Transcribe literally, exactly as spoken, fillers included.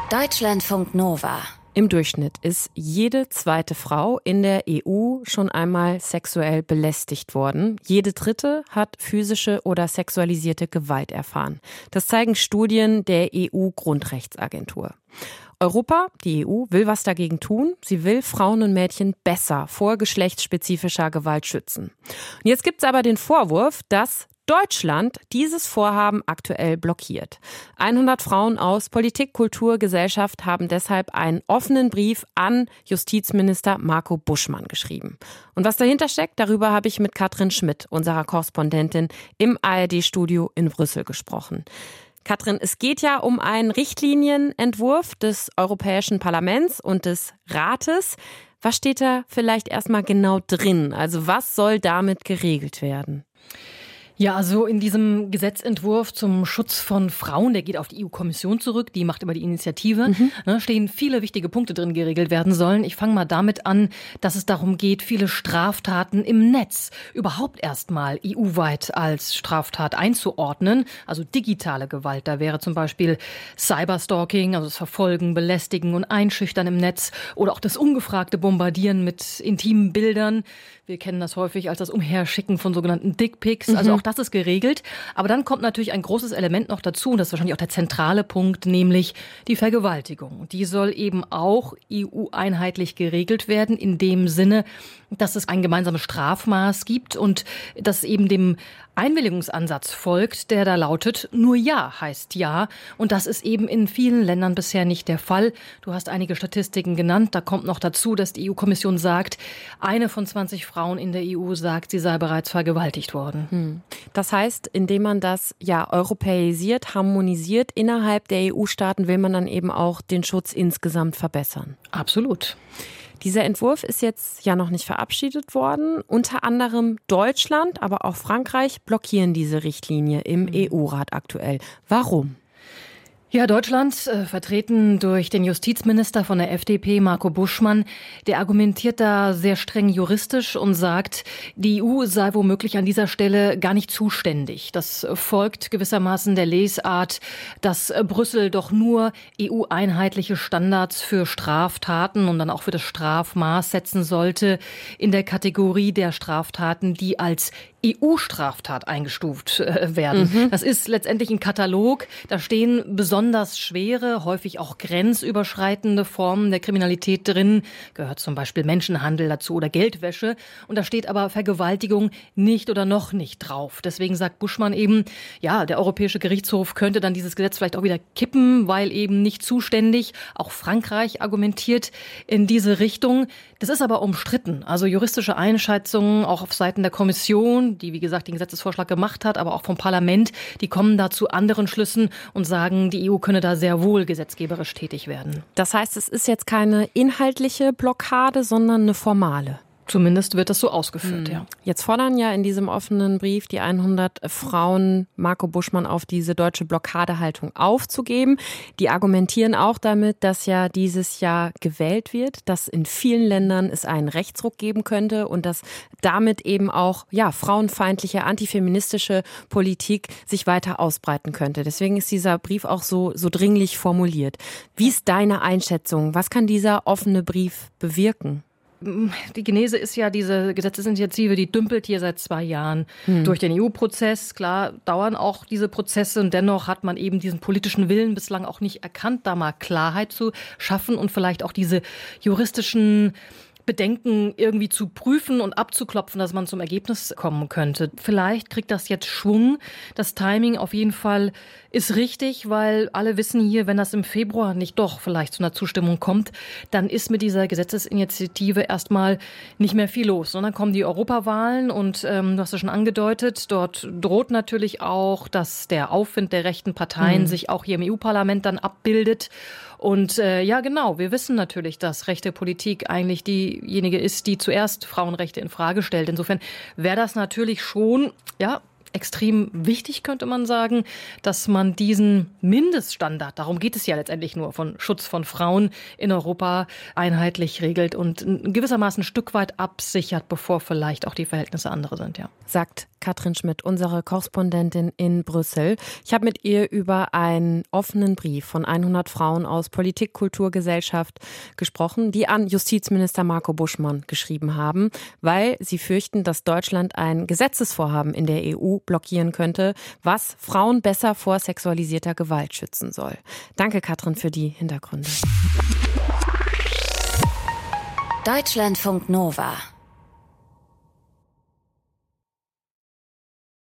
Deutschlandfunk Nova. Im Durchschnitt ist jede zweite Frau in der E U schon einmal sexuell belästigt worden. Jede dritte hat physische oder sexualisierte Gewalt erfahren. Das zeigen Studien der E U-Grundrechtsagentur. Europa, die E U, will was dagegen tun. Sie will Frauen und Mädchen besser vor geschlechtsspezifischer Gewalt schützen. Und jetzt gibt es aber den Vorwurf, dass Deutschland dieses Vorhaben aktuell blockiert. hundert Frauen aus Politik, Kultur, Gesellschaft haben deshalb einen offenen Brief an Justizminister Marco Buschmann geschrieben. Und was dahinter steckt, darüber habe ich mit Katrin Schmidt, unserer Korrespondentin im A R D-Studio in Brüssel, gesprochen. Katrin, es geht ja um einen Richtlinienentwurf des Europäischen Parlaments und des Rates. Was steht da vielleicht erstmal genau drin? Also was soll damit geregelt werden? Ja, also in diesem Gesetzentwurf zum Schutz von Frauen, der geht auf die E U-Kommission zurück, die macht immer die Initiative, mhm. ne, stehen viele wichtige Punkte drin, die geregelt werden sollen. Ich fange mal damit an, dass es darum geht, viele Straftaten im Netz überhaupt erstmal E U-weit als Straftat einzuordnen. Also digitale Gewalt, da wäre zum Beispiel Cyberstalking, also das Verfolgen, Belästigen und Einschüchtern im Netz oder auch das ungefragte Bombardieren mit intimen Bildern. Wir kennen das häufig als das Umherschicken von sogenannten Dickpics. Mhm. Also auch das ist geregelt. Aber dann kommt natürlich ein großes Element noch dazu, und das ist wahrscheinlich auch der zentrale Punkt, nämlich die Vergewaltigung. Die soll eben auch E U-einheitlich geregelt werden, in dem Sinne, dass es ein gemeinsames Strafmaß gibt und das eben dem Einwilligungsansatz folgt, der da lautet, nur Ja heißt Ja. Und das ist eben in vielen Ländern bisher nicht der Fall. Du hast einige Statistiken genannt. Da kommt noch dazu, dass die E U-Kommission sagt, eine von zwanzig Frauen in der E U sagt, sie sei bereits vergewaltigt worden. Hm. Das heißt, indem man das ja europäisiert, harmonisiert innerhalb der E U-Staaten, will man dann eben auch den Schutz insgesamt verbessern. Absolut. Dieser Entwurf ist jetzt ja noch nicht verabschiedet worden. Unter anderem Deutschland, aber auch Frankreich blockieren diese Richtlinie im E U-Rat aktuell. Warum? Ja, Deutschland, äh, vertreten durch den Justizminister von der F D P, Marco Buschmann, der argumentiert da sehr streng juristisch und sagt, die E U sei womöglich an dieser Stelle gar nicht zuständig. Das folgt gewissermaßen der Lesart, dass Brüssel doch nur E U-einheitliche Standards für Straftaten und dann auch für das Strafmaß setzen sollte in der Kategorie der Straftaten, die als E U-Straftat eingestuft äh, werden. Mhm. Das ist letztendlich ein Katalog. Da stehen besonders schwere, häufig auch grenzüberschreitende Formen der Kriminalität drin. Gehört zum Beispiel Menschenhandel dazu oder Geldwäsche. Und da steht aber Vergewaltigung nicht oder noch nicht drauf. Deswegen sagt Buschmann eben, ja, der Europäische Gerichtshof könnte dann dieses Gesetz vielleicht auch wieder kippen, weil eben nicht zuständig. Auch Frankreich argumentiert in diese Richtung. Das ist aber umstritten. Also juristische Einschätzungen auch auf Seiten der Kommission, die, wie gesagt, den Gesetzesvorschlag gemacht hat, aber auch vom Parlament, die kommen da zu anderen Schlüssen und sagen, die E U könne da sehr wohl gesetzgeberisch tätig werden. Das heißt, es ist jetzt keine inhaltliche Blockade, sondern eine formale. Zumindest wird das so ausgeführt, hm. ja. Jetzt fordern ja in diesem offenen Brief die hundert Frauen Marco Buschmann auf, diese deutsche Blockadehaltung aufzugeben. Die argumentieren auch damit, dass ja dieses Jahr gewählt wird, dass in vielen Ländern es einen Rechtsruck geben könnte und dass damit eben auch ja frauenfeindliche, antifeministische Politik sich weiter ausbreiten könnte. Deswegen ist dieser Brief auch so, so dringlich formuliert. Wie ist deine Einschätzung? Was kann dieser offene Brief bewirken? Die Genese ist ja diese Gesetzesinitiative, die dümpelt hier seit zwei Jahren hm. durch den E U-Prozess. Klar dauern auch diese Prozesse und dennoch hat man eben diesen politischen Willen bislang auch nicht erkannt, da mal Klarheit zu schaffen und vielleicht auch diese juristischen Bedenken irgendwie zu prüfen und abzuklopfen, dass man zum Ergebnis kommen könnte. Vielleicht kriegt das jetzt Schwung. Das Timing auf jeden Fall ist richtig, weil alle wissen hier, wenn das im Februar nicht doch vielleicht zu einer Zustimmung kommt, dann ist mit dieser Gesetzesinitiative erstmal nicht mehr viel los. Und dann kommen die Europawahlen und ähm, du hast es schon angedeutet, dort droht natürlich auch, dass der Aufwind der rechten Parteien mhm. sich auch hier im E U-Parlament dann abbildet. Und äh, ja, genau, wir wissen natürlich, dass rechte Politik eigentlich diejenige ist, die zuerst Frauenrechte in Frage stellt. Insofern wäre das natürlich schon, ja, extrem wichtig, könnte man sagen, dass man diesen Mindeststandard, darum geht es ja letztendlich nur, von Schutz von Frauen in Europa einheitlich regelt und gewissermaßen ein Stück weit absichert, bevor vielleicht auch die Verhältnisse andere sind, ja. Sagt Katrin Schmidt, unsere Korrespondentin in Brüssel. Ich habe mit ihr über einen offenen Brief von hundert Frauen aus Politik, Kultur, Gesellschaft gesprochen, die an Justizminister Marco Buschmann geschrieben haben, weil sie fürchten, dass Deutschland ein Gesetzesvorhaben in der E U blockieren könnte, was Frauen besser vor sexualisierter Gewalt schützen soll. Danke, Katrin, für die Hintergründe. Deutschlandfunk Nova